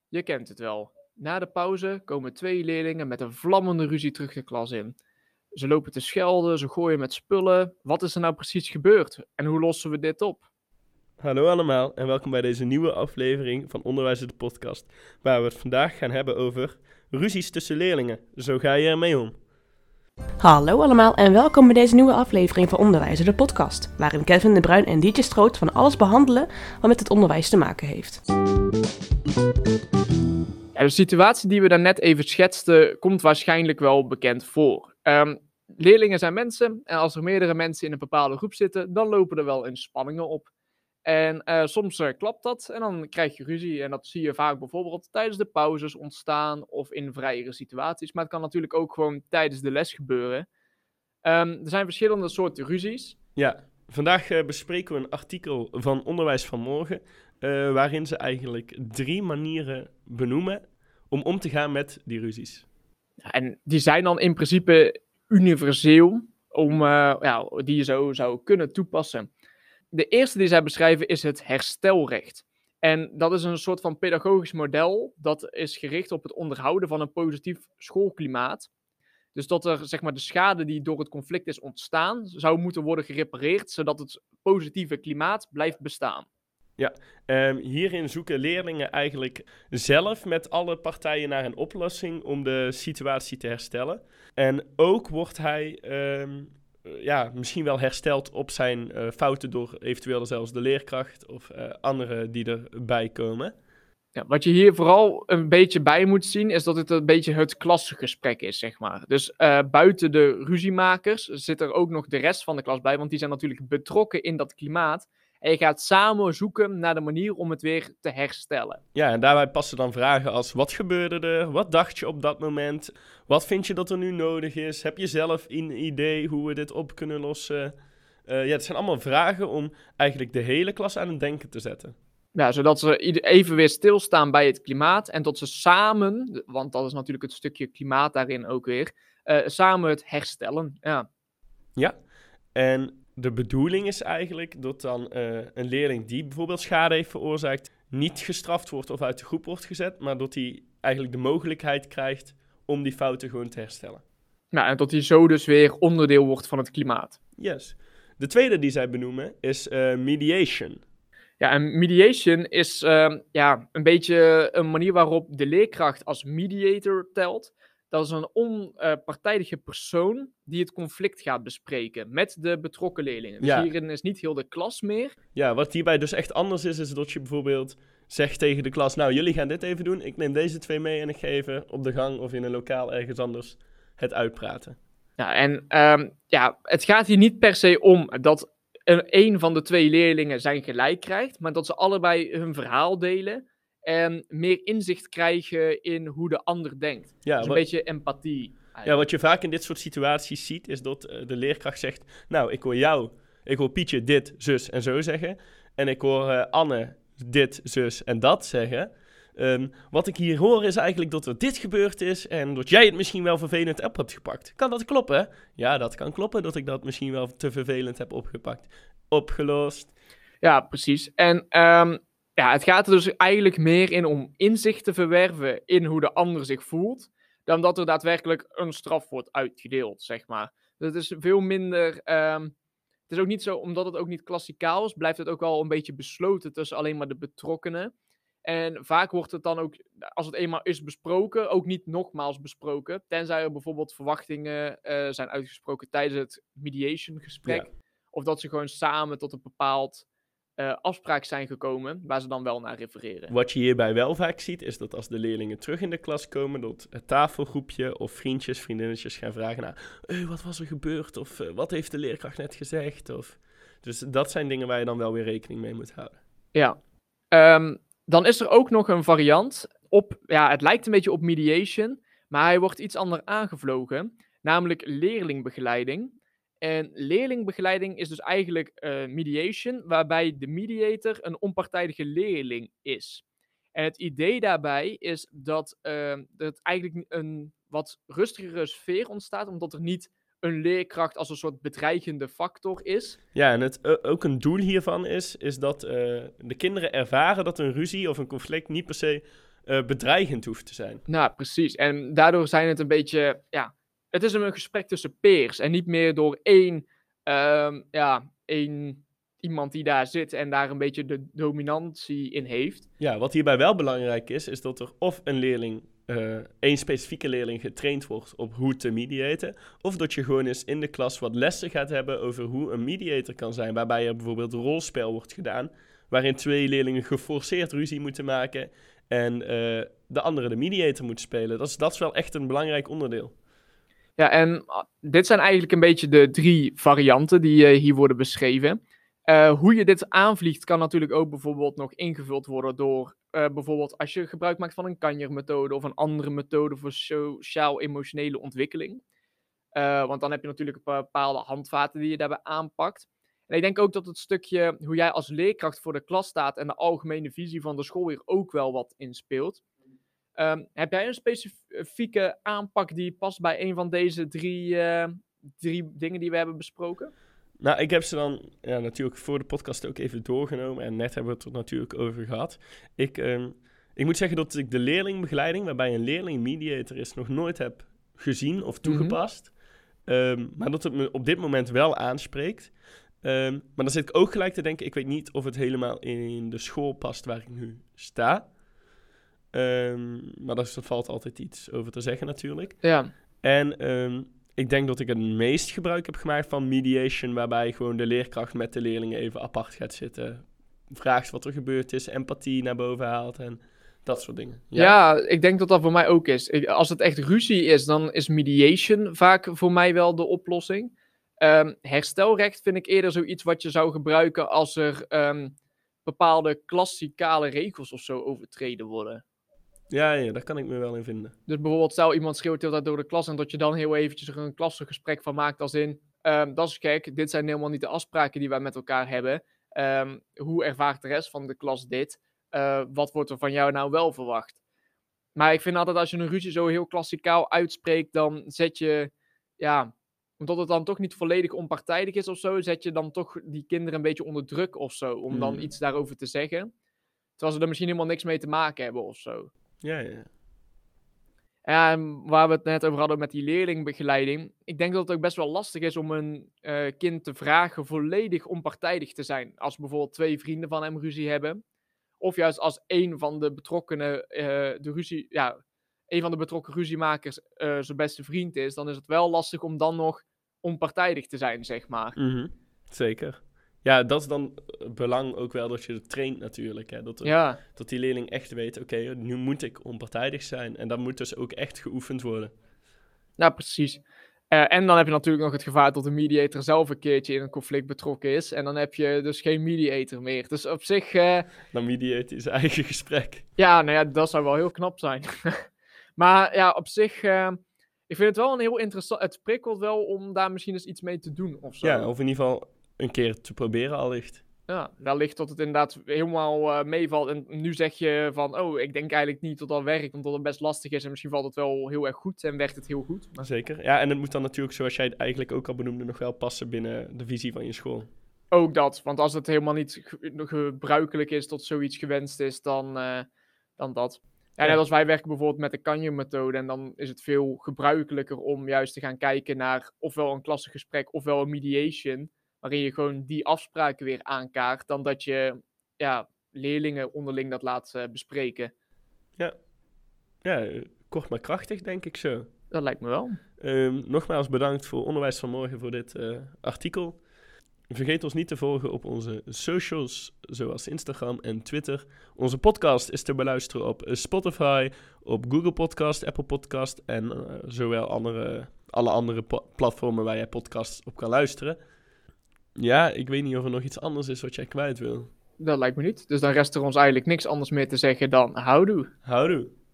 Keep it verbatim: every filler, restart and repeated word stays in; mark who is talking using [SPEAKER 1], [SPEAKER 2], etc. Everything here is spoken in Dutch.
[SPEAKER 1] Je kent het wel. Na de pauze komen twee leerlingen met een vlammende ruzie terug de klas in. Ze lopen te schelden, ze gooien met spullen. Wat is er nou precies gebeurd en hoe lossen we dit op?
[SPEAKER 2] Hallo allemaal en welkom bij deze nieuwe aflevering van Onderwijs de podcast, waar we het vandaag gaan hebben over ruzies tussen leerlingen. Zo ga je ermee om.
[SPEAKER 3] Hallo allemaal en welkom bij deze nieuwe aflevering van Onderwijs de podcast, waarin Kevin de Bruin en Dietje Stroot van alles behandelen wat met het onderwijs te maken heeft.
[SPEAKER 1] Ja, de situatie die we daarnet even schetsten, komt waarschijnlijk wel bekend voor. Um, leerlingen zijn mensen en als er meerdere mensen in een bepaalde groep zitten, dan lopen er wel eens spanningen op. En uh, soms uh, klapt dat en dan krijg je ruzie en dat zie je vaak bijvoorbeeld tijdens de pauzes ontstaan of in vrijere situaties. Maar het kan natuurlijk ook gewoon tijdens de les gebeuren. Um, er zijn verschillende soorten ruzies.
[SPEAKER 2] Ja, vandaag uh, bespreken we een artikel van Onderwijs van Morgen, uh, waarin ze eigenlijk drie manieren benoemen om om te gaan met die ruzies.
[SPEAKER 1] Ja, en die zijn dan in principe universeel, om, uh, ja, die je zo zou kunnen toepassen. De eerste die zij beschrijven is het herstelrecht. En dat is een soort van pedagogisch model dat is gericht op het onderhouden van een positief schoolklimaat. Dus dat er zeg maar, de schade die door het conflict is ontstaan, zou moeten worden gerepareerd, zodat het positieve klimaat blijft bestaan.
[SPEAKER 2] Ja, um, hierin zoeken leerlingen eigenlijk zelf met alle partijen naar een oplossing om de situatie te herstellen. En ook wordt hij um, ja, misschien wel hersteld op zijn uh, fouten door eventueel zelfs de leerkracht of uh, anderen die erbij komen.
[SPEAKER 1] Ja, wat je hier vooral een beetje bij moet zien, is dat het een beetje het klassengesprek is, zeg maar. Dus uh, buiten de ruziemakers zit er ook nog de rest van de klas bij, want die zijn natuurlijk betrokken in dat klimaat. En je gaat samen zoeken naar de manier om het weer te herstellen.
[SPEAKER 2] Ja, en daarbij passen dan vragen als: wat gebeurde er? Wat dacht je op dat moment? Wat vind je dat er nu nodig is? Heb je zelf een idee hoe we dit op kunnen lossen? Uh, ja, het zijn allemaal vragen om eigenlijk de hele klas aan het denken te zetten.
[SPEAKER 1] Ja, zodat ze even weer stilstaan bij het klimaat en tot ze samen, want dat is natuurlijk het stukje klimaat daarin ook weer, uh, samen het herstellen. Ja,
[SPEAKER 2] ja. En de bedoeling is eigenlijk dat dan uh, een leerling die bijvoorbeeld schade heeft veroorzaakt niet gestraft wordt of uit de groep wordt gezet, maar dat hij eigenlijk de mogelijkheid krijgt om die fouten gewoon te herstellen.
[SPEAKER 1] Nou, en dat hij zo dus weer onderdeel wordt van het klimaat.
[SPEAKER 2] Yes. De tweede die zij benoemen is uh, mediation.
[SPEAKER 1] Ja, en mediation is uh, ja, een beetje een manier waarop de leerkracht als mediator telt. Dat is een onpartijdige persoon die het conflict gaat bespreken met de betrokken leerlingen. Dus ja. Hierin is niet heel de klas meer.
[SPEAKER 2] Ja, wat hierbij dus echt anders is, is dat je bijvoorbeeld zegt tegen de klas: nou, jullie gaan dit even doen, ik neem deze twee mee en ik ga even op de gang of in een lokaal ergens anders het uitpraten.
[SPEAKER 1] Ja, en um, ja, het gaat hier niet per se om dat een, een van de twee leerlingen zijn gelijk krijgt, maar dat ze allebei hun verhaal delen en meer inzicht krijgen in hoe de ander denkt. Ja, dus een wat, beetje empathie. Eigenlijk.
[SPEAKER 2] Ja, wat je vaak in dit soort situaties ziet, is dat uh, de leerkracht zegt: nou, ik hoor jou, ik hoor Pietje dit, zus en zo zeggen. En ik hoor uh, Anne dit, zus en dat zeggen. Um, wat ik hier hoor is eigenlijk dat er dit gebeurd is en dat jij het misschien wel vervelend op hebt gepakt. Kan dat kloppen? Ja, dat kan kloppen dat ik dat misschien wel te vervelend heb opgepakt. Opgelost.
[SPEAKER 1] Ja, precies. En um, ja, het gaat er dus eigenlijk meer in om inzicht te verwerven in hoe de ander zich voelt, dan dat er daadwerkelijk een straf wordt uitgedeeld, zeg maar. Dus het is veel minder... Um, het is ook niet zo, omdat het ook niet klassikaal is, blijft het ook wel een beetje besloten tussen alleen maar de betrokkenen. En vaak wordt het dan ook, als het eenmaal is besproken, ook niet nogmaals besproken. Tenzij er bijvoorbeeld verwachtingen uh, zijn uitgesproken tijdens het mediation gesprek. Ja. Of dat ze gewoon samen tot een bepaald uh, afspraak zijn gekomen, waar ze dan wel naar refereren.
[SPEAKER 2] Wat je hierbij wel vaak ziet, is dat als de leerlingen terug in de klas komen, dat het tafelgroepje of vriendjes, vriendinnetjes gaan vragen naar: hey, wat was er gebeurd? Of uh, wat heeft de leerkracht net gezegd? Of... Dus dat zijn dingen waar je dan wel weer rekening mee moet houden.
[SPEAKER 1] Ja, um, dan is er ook nog een variant op, ja, het lijkt een beetje op mediation, maar hij wordt iets anders aangevlogen, namelijk leerlingbegeleiding. En leerlingbegeleiding is dus eigenlijk uh, mediation, waarbij de mediator een onpartijdige leerling is. En het idee daarbij is dat uh, er eigenlijk een wat rustigere sfeer ontstaat, omdat er niet een leerkracht als een soort bedreigende factor is.
[SPEAKER 2] Ja, en het, uh, ook een doel hiervan is, is dat uh, de kinderen ervaren dat een ruzie of een conflict niet per se uh, bedreigend hoeft te zijn.
[SPEAKER 1] Nou, precies. En daardoor zijn het een beetje, ja, het is een gesprek tussen peers en niet meer door één, um, ja, één iemand die daar zit en daar een beetje de dominantie in heeft.
[SPEAKER 2] Ja, wat hierbij wel belangrijk is, is dat er of een leerling, uh, één specifieke leerling getraind wordt op hoe te mediaten, of dat je gewoon eens in de klas wat lessen gaat hebben over hoe een mediator kan zijn, waarbij er bijvoorbeeld rolspel wordt gedaan, waarin twee leerlingen geforceerd ruzie moeten maken en uh, de andere de mediator moet spelen. Dat is, dat is wel echt een belangrijk onderdeel.
[SPEAKER 1] Ja, en dit zijn eigenlijk een beetje de drie varianten die uh, hier worden beschreven. Uh, hoe je dit aanvliegt kan natuurlijk ook bijvoorbeeld nog ingevuld worden door uh, bijvoorbeeld als je gebruik maakt van een Kanjer-methode of een andere methode voor sociaal-emotionele ontwikkeling. Uh, want dan heb je natuurlijk bepaalde handvaten die je daarbij aanpakt. En ik denk ook dat het stukje hoe jij als leerkracht voor de klas staat en de algemene visie van de school hier ook wel wat inspeelt. Um, heb jij een specifieke aanpak die past bij een van deze drie, uh, drie dingen die we hebben besproken?
[SPEAKER 2] Nou, ik heb ze dan ja, natuurlijk voor de podcast ook even doorgenomen. En net hebben we het er natuurlijk over gehad. Ik, um, ik moet zeggen dat ik de leerlingbegeleiding, waarbij een leerling mediator is, nog nooit heb gezien of toegepast. Mm-hmm. Um, maar dat het me op dit moment wel aanspreekt. Um, maar dan zit ik ook gelijk te denken, ik weet niet of het helemaal in de school past waar ik nu sta. Um, maar daar valt altijd iets over te zeggen natuurlijk.
[SPEAKER 1] Ja.
[SPEAKER 2] En um, ik denk dat ik het meest gebruik heb gemaakt van mediation, waarbij gewoon de leerkracht met de leerlingen even apart gaat zitten. Vraagt wat er gebeurd is, empathie naar boven haalt en dat soort dingen.
[SPEAKER 1] Ja, ja ik denk dat dat voor mij ook is. Ik, als het echt ruzie is, dan is mediation vaak voor mij wel de oplossing. Um, herstelrecht vind ik eerder zoiets wat je zou gebruiken als er um, bepaalde klassikale regels of zo overtreden worden.
[SPEAKER 2] Ja, ja, daar kan ik me wel in vinden.
[SPEAKER 1] Dus bijvoorbeeld, stel iemand schreeuwt heel tijd door de klas en dat je dan heel eventjes er een klassengesprek van maakt als in, um, dat is gek, dit zijn helemaal niet de afspraken die wij met elkaar hebben. Um, hoe ervaart de rest van de klas dit? Uh, wat wordt er van jou nou wel verwacht? Maar ik vind altijd als je een ruzie zo heel klassikaal uitspreekt, dan zet je, ja, omdat het dan toch niet volledig onpartijdig is of zo, zet je dan toch die kinderen een beetje onder druk of zo, om hmm. dan iets daarover te zeggen. Terwijl ze er misschien helemaal niks mee te maken hebben of zo.
[SPEAKER 2] Ja, ja.
[SPEAKER 1] Ja, en waar we het net over hadden met die leerlingbegeleiding. Ik denk dat het ook best wel lastig is om een uh, kind te vragen volledig onpartijdig te zijn. Als bijvoorbeeld twee vrienden van hem ruzie hebben. Of juist als een van de betrokkenen, uh, de ruzie, ja, een van de betrokken ruziemakers uh, zijn beste vriend is. Dan is het wel lastig om dan nog onpartijdig te zijn, zeg maar.
[SPEAKER 2] Mm-hmm. Zeker. Ja, dat is dan het belang ook wel dat je het traint natuurlijk. Hè? Dat, er,
[SPEAKER 1] ja.
[SPEAKER 2] dat die leerling echt weet, oké, okay, nu moet ik onpartijdig zijn. En dat moet dus ook echt geoefend worden.
[SPEAKER 1] Nou, precies. Uh, en dan heb je natuurlijk nog het gevaar dat de mediator zelf een keertje in een conflict betrokken is. En dan heb je dus geen mediator meer. Dus op zich... Uh...
[SPEAKER 2] Dan mediate hij zijn eigen gesprek.
[SPEAKER 1] Ja, nou ja, dat zou wel heel knap zijn. Maar ja, op zich... Uh... Ik vind het wel een heel interessant... Het prikkelt wel om daar misschien eens iets mee te doen of zo.
[SPEAKER 2] Ja, of in ieder geval... een keer te proberen allicht.
[SPEAKER 1] Ja, wellicht dat het inderdaad helemaal uh, meevalt. En nu zeg je van, oh, ik denk eigenlijk niet dat dat werkt, omdat het best lastig is. En misschien valt het wel heel erg goed en werkt het heel goed. Maar...
[SPEAKER 2] Zeker. Ja, en het moet dan natuurlijk, zoals jij het eigenlijk ook al benoemde, nog wel passen binnen de visie van je school.
[SPEAKER 1] Ook dat, want als het helemaal niet ge- gebruikelijk is tot zoiets gewenst is, dan, uh, dan dat. Ja, net als wij werken bijvoorbeeld met de Kanjer-methode. En dan is het veel gebruikelijker om juist te gaan kijken naar ofwel een klassengesprek ofwel een mediation, waarin je gewoon die afspraken weer aankaart, dan dat je ja, leerlingen onderling dat laat uh, bespreken.
[SPEAKER 2] Ja. ja, kort maar krachtig denk ik zo.
[SPEAKER 1] Dat lijkt me wel.
[SPEAKER 2] Um, nogmaals bedankt voor Onderwijs van Morgen voor dit uh, artikel. Vergeet ons niet te volgen op onze socials, zoals Instagram en Twitter. Onze podcast is te beluisteren op Spotify, op Google Podcast, Apple Podcast en uh, zowel andere, alle andere po- platformen waar jij podcasts op kan luisteren. Ja, ik weet niet of er nog iets anders is wat jij kwijt wil.
[SPEAKER 1] Dat lijkt me niet. Dus dan rest er ons eigenlijk niks anders meer te zeggen dan houdoe.
[SPEAKER 2] Houdoe.